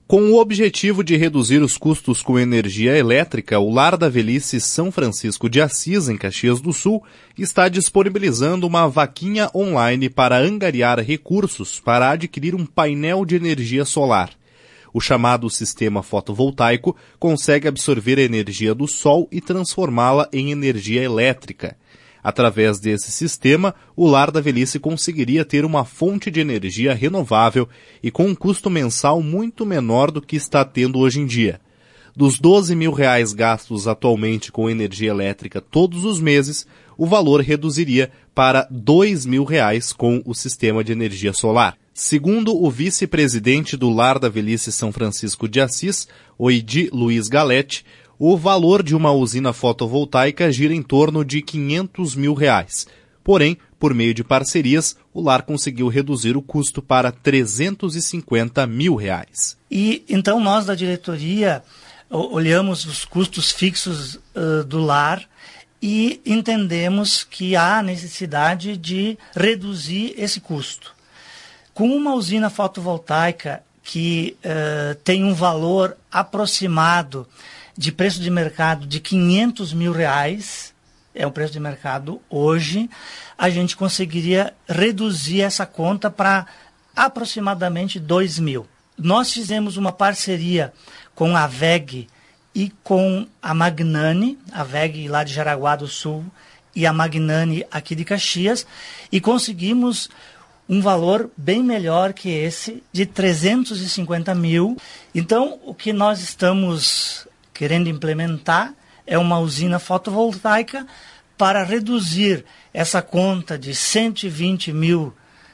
Com o objetivo de reduzir os custos com energia elétrica, o Lar da Velhice São Francisco de Assis, em Caxias do Sul, está disponibilizando uma vaquinha online para angariar recursos para adquirir um painel de energia solar. O chamado sistema fotovoltaico consegue absorver a energia do sol e transformá-la em energia elétrica. Através desse sistema, o Lar da Velhice conseguiria ter uma fonte de energia renovável e com um custo mensal muito menor do que está tendo hoje em dia. Dos R$12.000 gastos atualmente com energia elétrica todos os meses, o valor reduziria para R$2.000 com o sistema de energia solar. Segundo o vice-presidente do Lar da Velhice São Francisco de Assis, Oidi Luiz Galete, o valor de uma usina fotovoltaica gira em torno de R$500 mil. Porém, por meio de parcerias, o lar conseguiu reduzir o custo para R$350 mil. E então nós da diretoria olhamos os custos fixos do lar e entendemos que há necessidade de reduzir esse custo. Com uma usina fotovoltaica que tem um valor aproximado de preço de mercado de R$500 mil, é o preço de mercado hoje, a gente conseguiria reduzir essa conta para aproximadamente R$2.000. Nós fizemos uma parceria com a WEG e com a Magnani, a WEG lá de Jaraguá do Sul e a Magnani aqui de Caxias, e conseguimos um valor bem melhor que esse, de R$350 mil. Então, o que nós estamos querendo implementar é uma usina fotovoltaica para reduzir essa conta de R$120 mil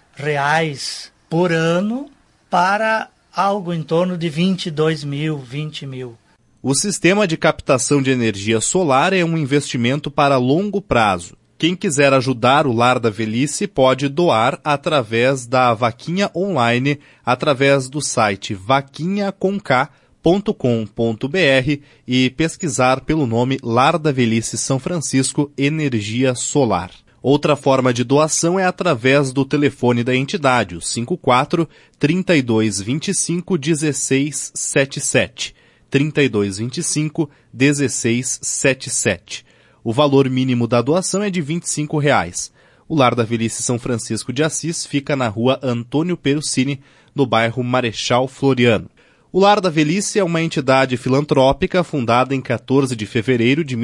por ano para algo em torno de R$22 mil, R$20 mil. O sistema de captação de energia solar é um investimento para longo prazo. Quem quiser ajudar o Lar da Velhice pode doar através da vaquinha online, através do site vaquinhaconk.com.br e pesquisar pelo nome Lar da Velhice São Francisco Energia Solar. Outra forma de doação é através do telefone da entidade, o 54 3225 1677. 3225 1677. O valor mínimo da doação é de R$25. O Lar da Velhice São Francisco de Assis fica na rua Antônio Perucini, no bairro Marechal Floriano. O Lar da Velhice é uma entidade filantrópica fundada em 14 de fevereiro de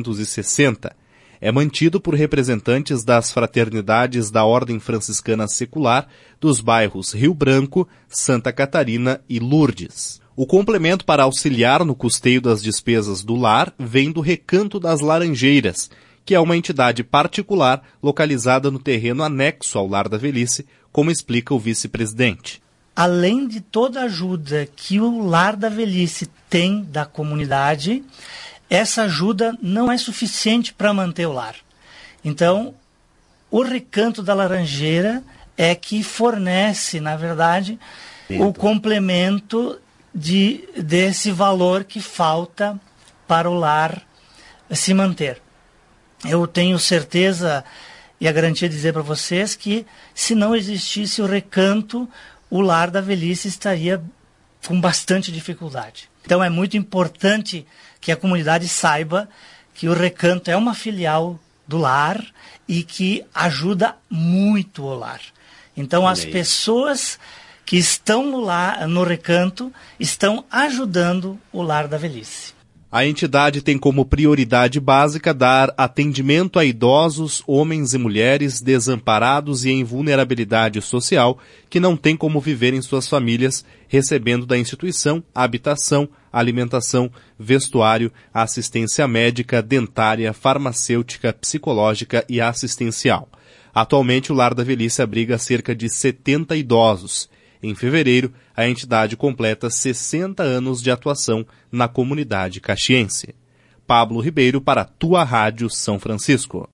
1960. É mantido por representantes das fraternidades da Ordem Franciscana Secular dos bairros Rio Branco, Santa Catarina e Lourdes. O complemento para auxiliar no custeio das despesas do lar vem do Recanto das Laranjeiras, que é uma entidade particular localizada no terreno anexo ao Lar da Velhice, como explica o vice-presidente. Além de toda a ajuda que o Lar da Velhice tem da comunidade, essa ajuda não é suficiente para manter o lar. Então, o Recanto da Laranjeira é que fornece, na verdade, o complemento desse valor que falta para o lar se manter. Eu tenho certeza e a garantia de dizer para vocês que, se não existisse o Recanto, o Lar da Velhice estaria com bastante dificuldade. Então é muito importante que a comunidade saiba que o Recanto é uma filial do lar e que ajuda muito o lar. Então as pessoas que estão no Recanto estão ajudando o Lar da Velhice. A entidade tem como prioridade básica dar atendimento a idosos, homens e mulheres desamparados e em vulnerabilidade social que não têm como viver em suas famílias, recebendo da instituição habitação, alimentação, vestuário, assistência médica, dentária, farmacêutica, psicológica e assistencial. Atualmente, o Lar da Velhice abriga cerca de 70 idosos. Em fevereiro, a entidade completa 60 anos de atuação na comunidade caxiense. Pablo Ribeiro para a Tua Rádio São Francisco.